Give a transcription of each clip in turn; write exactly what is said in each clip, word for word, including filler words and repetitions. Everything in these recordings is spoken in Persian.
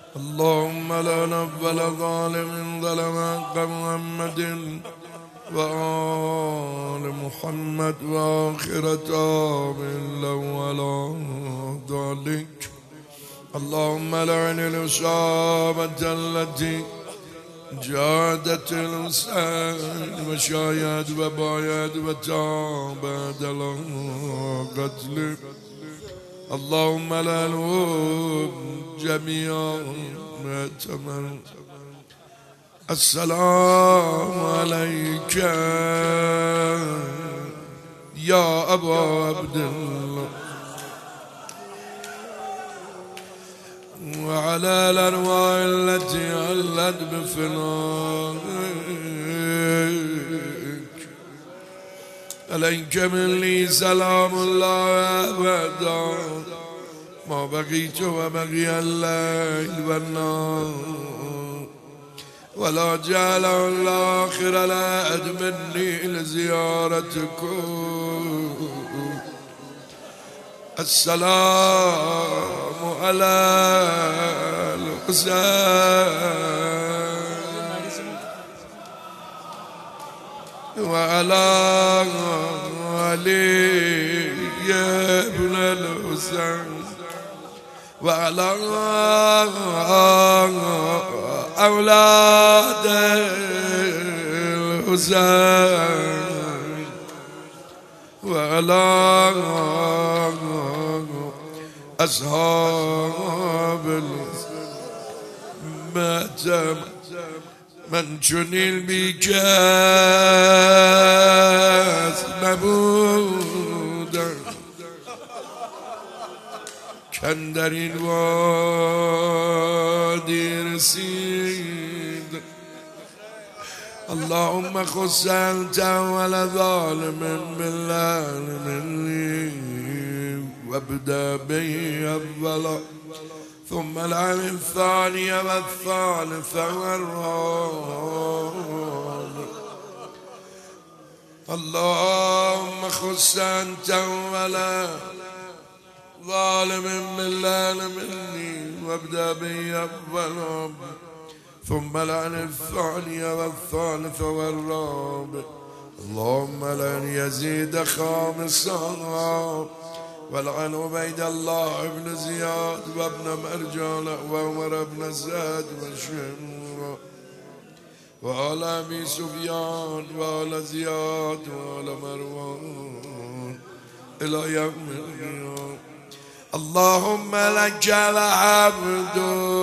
اللهم لا نفل ظالم ظلم حق محمد وآل محمد وآخرة من ولا ذلك. اللهم لعن الإصابة التي جادت الحسين وشايد وبايد وتابت على قتله. اللهم لعنهم جميعا مأتمر. السلام عليك يا أبا عبد الله وعلى الأرواح التي علت بفنائك. عليك مني سلام الله أبدا ما بقيت وبقي الليل والنهار، ولا جعل الآخر لا أد مني لزيارتكم. السلام على الحسين وعلى علي ابن الحسين وعلى أولاد الحسين وعلى أصحاب المأتم. من جنيل بكاس نبودا كان در این وادی رسید. اللهم خص أنت أول ظالم بالله مني وابدأ به أولا ثم العن الثاني والثالث والرابع. اللهم خص أنت أولا ظالم بالله مني وابدأ به أولا ثم لعن الثاني والثالث والرابع. اللهم لعن يزيد خامسا ولعن عبيد الله بن زياد وابن مرجان وعمر بن زيد وشمر وآل أبي سفيان وآل زياد وآل مروان إلى يوم القيامة. اللهم لك الحمد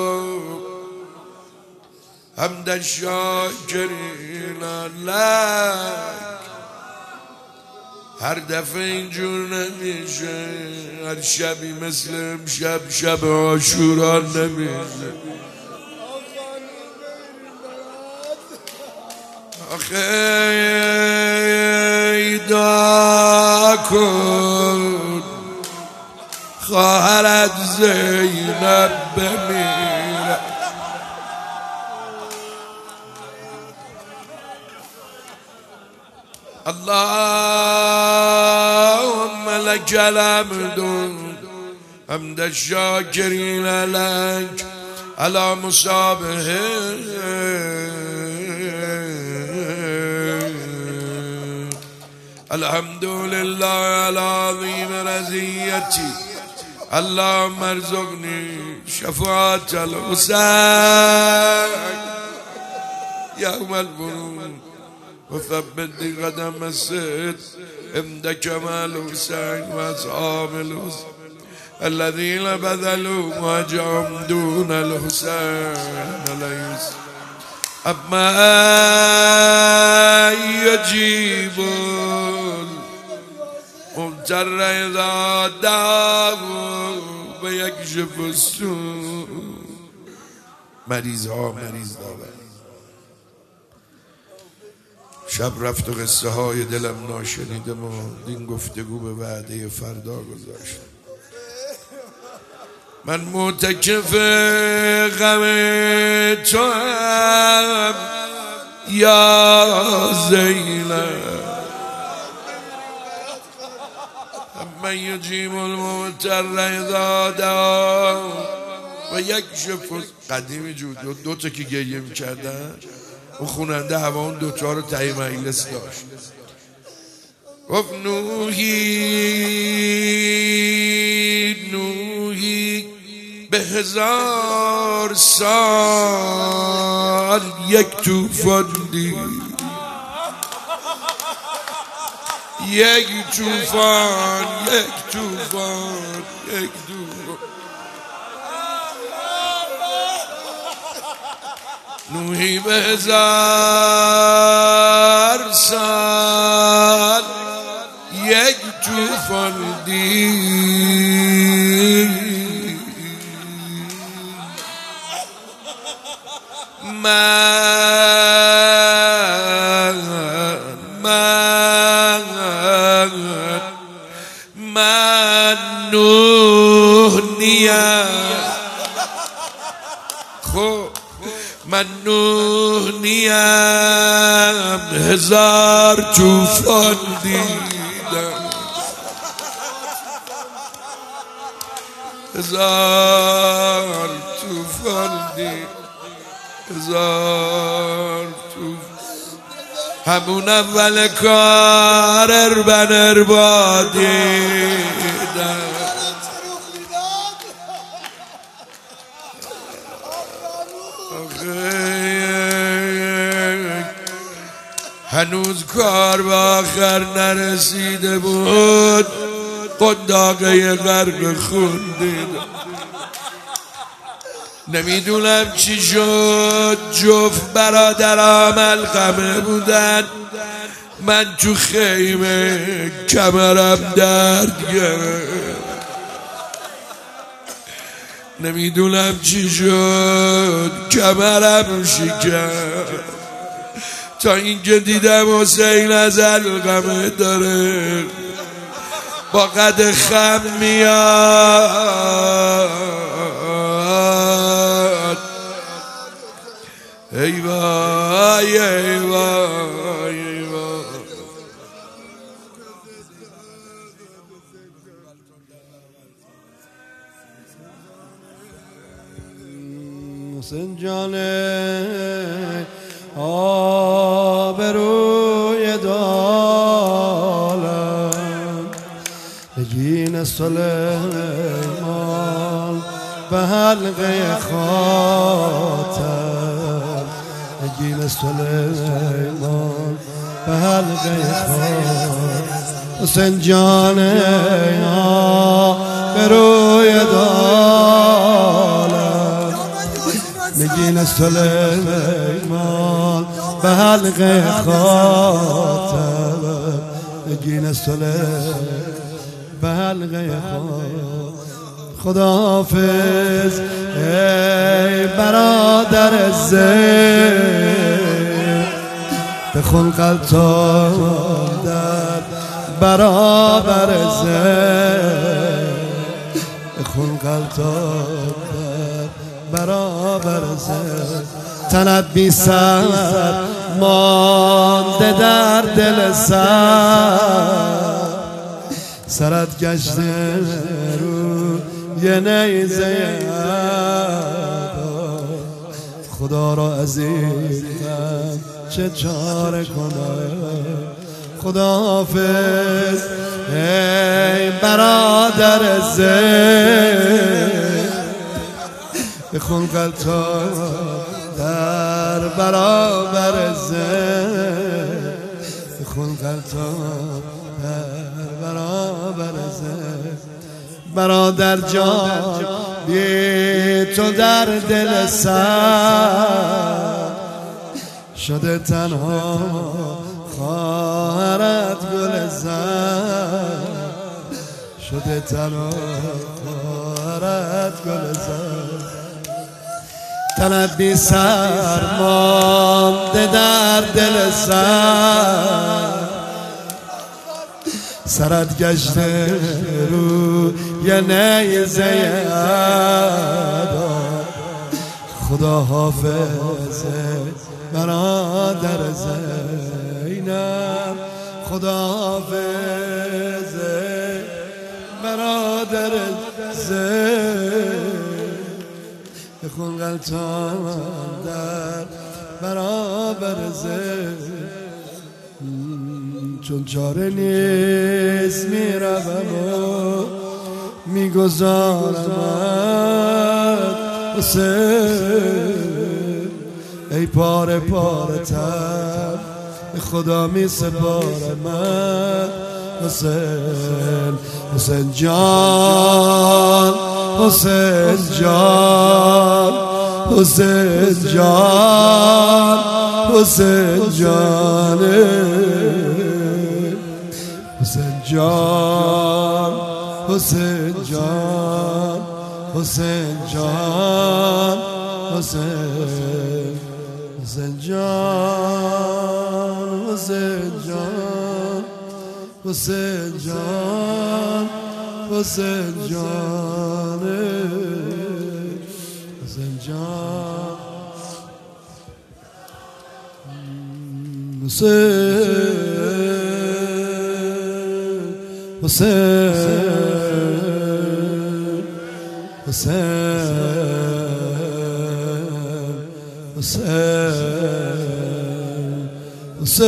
حمد الشاکرین لك. هر دفعه اینجور نمیشه، هر شبی مثل امشب شب عاشورا نمیشه. آخه دعا کن خواهرت زینب بمیره. اللهم لك الحمد حمد الشاكرين لك على مصابه. الحمد لله على عظيم رزيتي. اللهم ارزقني شفاعة الحسين يوم البروج وثبت قدم الصدق عند كمال الحسين واصحاب الحسين الذين بذلوا وجههم دون الحسين ليس. أما يجيب المضطر إذا دعاه ويكشف السوء. مریض ها مریض داره. شب رفت و قصه های دلم ناشنیده ما این گفتگو به وعده فردا گذاشت. من معتکف غم تو هم یا زینب. من یجیب المضطر اذا دعاه و یک شف قدیمی جود دو تا که گریه میکردن اون خوننده هوا اون دوتا رو تایی مجلس داشت. گفت نوحی نوحی به هزار سال یک توفان دید، یک توفان یک توفان یک توفان. نوحی به هزار سال یک توفان دید. من من من نوح نیم، خب من نوح نیم هزار توفان دیدم، هزار توفان دیدم، هزار توفان. همون اول کار اربن اربا دیدم. هنوز کار به آخر نرسیده بود، قنداقه غرق خون دیدم. نمیدونم چی شد، جفت برادرام القمه بودن، من تو خیمه کمرم درد گرفت. نمیدونم چی شد، کمرم شکست تا اینکه دیدم حسین از القمه داره با قد خم میاد. ای وای ای وای ای وای. حسین جانه آبروی دالم بگین سلیمان به حلقه خاطر، بگین سلیمان به حلقه خاطر. حسین جانه آبروی دالم بگین سلیمان به حلقه خاطر، بگین سلیمان به حلقه خاطر. خداحافظ ای برادر زین، بخون قلتان در برابر زین، بخون قلتان در برابر زین. تنت بی سر مانده در دل سر، سرت گشته رو یه نیزه خدا را از این غم چه چاره کنم. خداحافظ ای برادر زین، بخون قلتان در برابر زین، بخون قلتان در برابر زین. برادر جان بی تو در دل سر شده تنها خواهرت گل زن، شده تنها خواهرت گل زن. تنت بی سر مانده در دل سر، سرت گشته رو یه نیزه ادا. خدا حافظ برادر زینب، خدا حافظ برادر زینب، خون غلطان در برابر زد چون چاره نیست میروم و میگذارمت حسین ای پاره پاره تر خدا می سپارمت حسین حسین جان حسین جان حسین جان حسین جان حسین جان حسین جان حسین جان حسین حسین جان حسین جان حسین جان حسین جان حسین جان حسین حسین حسین حسین حسین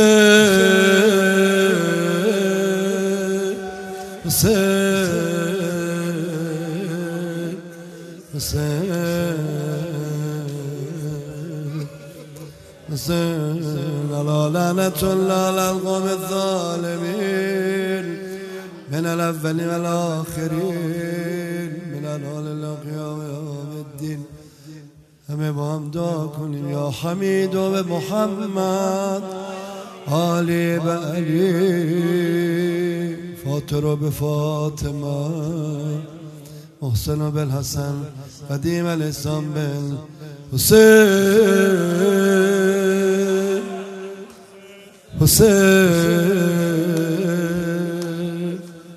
حسین حسین حسین علی لعنة الله علی القوم الظالمین من الاولین و الاخرین من الحال القیام یوم الدین. همه با هم دعا کنیم یا حمید و به محمد علی به علی فاطر و به فاطمه محسن و بالحسن قدیم الاسلام بن حسین حسین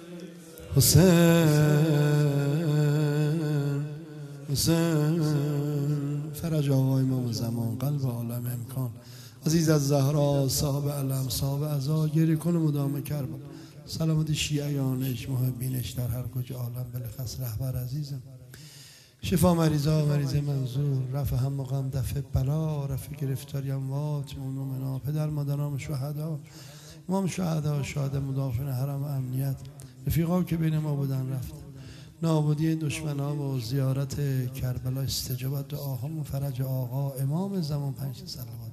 حسین حسین فرج آقای امام زمان قلب عالم امکان عزیز از زهرا صاحب علم صاحب عزا گری کنه مدام کربلا سلامت شیعیانش محبینش در هر کجا عالم بلخص رهبر عزیزم شفا مریضا مریض منظور رفع هم مقام دفع بلا رفع گرفتاری اموات مومنا پدر مادران شهدا امام شهدا شهدا مدافعین حرم امنیت رفیقا که بین ما بودن رفت نابودی دشمنا و زیارت کربلا استجابت دعاها و فرج آقا امام زمان پنج صلوات